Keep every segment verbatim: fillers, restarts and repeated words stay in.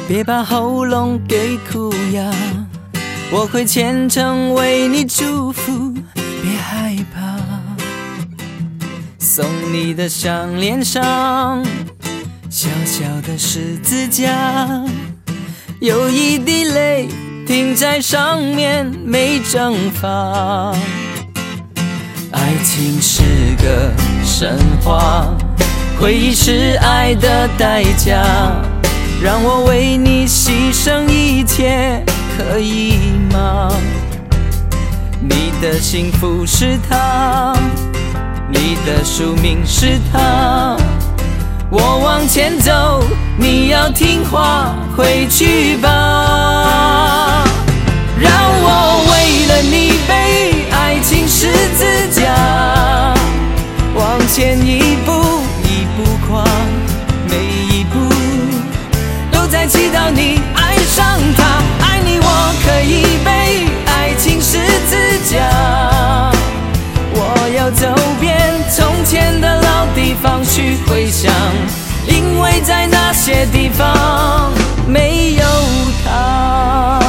别把喉咙给哭哑，我会虔诚为你祝福，别害怕。送你的项链上小小的十字架，有一滴泪停在上面没蒸发。爱情是个神话，回忆是爱的代价，让我为你牺牲一切，可以吗？你的幸福是他，你的宿命是他，我往前走，你要听话，回去吧。让我为了你背爱情十字架，往前一步一步跨，每一步都在祈祷你爱上他。爱你我可以背爱情十字架，我要走遍从前的老地方去回想，因为在那些地方没有他。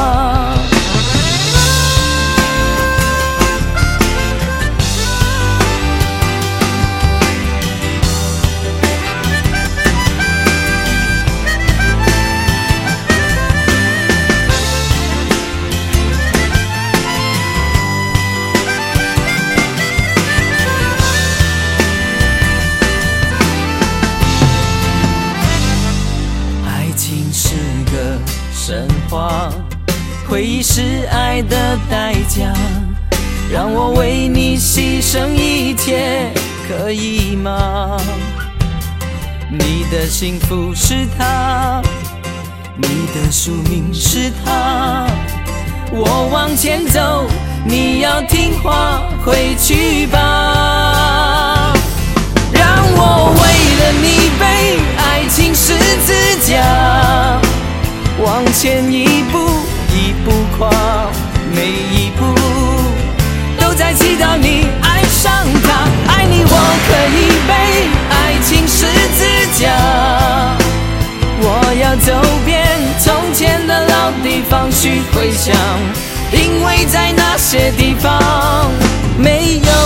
神话，回忆是爱的代价，让我为你牺牲一切，可以吗？你的幸福是他，你的宿命是他，我往前走，你要听话，回去吧。让我为了你背爱情十字架，往前一步一步跨，每一步都在祈祷你爱上他。爱你我可以背爱情十字架，我要走遍从前的老地方去回想，因为在那些地方没有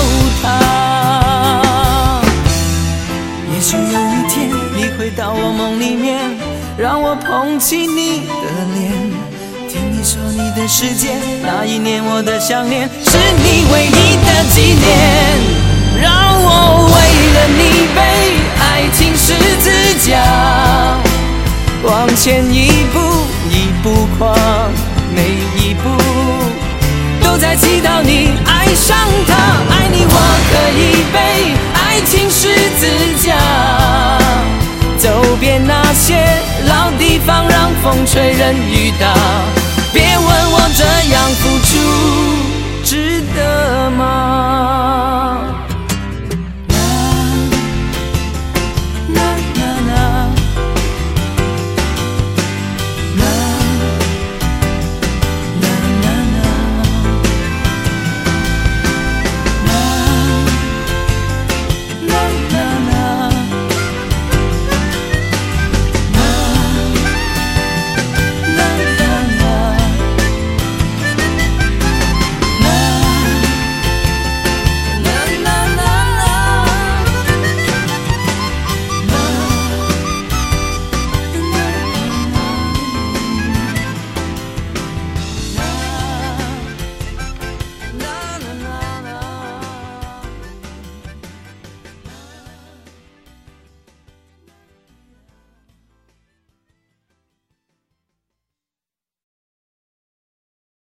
他。也许有一天你会到我梦里面，让我捧起你的脸，听你说你的世界，那一年我的想念是你唯一的纪念。让我为了你背爱情十字架，往前一步一步跨，每一步都在祈祷你爱上他。爱你我可以背爱情十字架，走遍那些老地方，让风吹任雨打。别问我这样付出值得吗？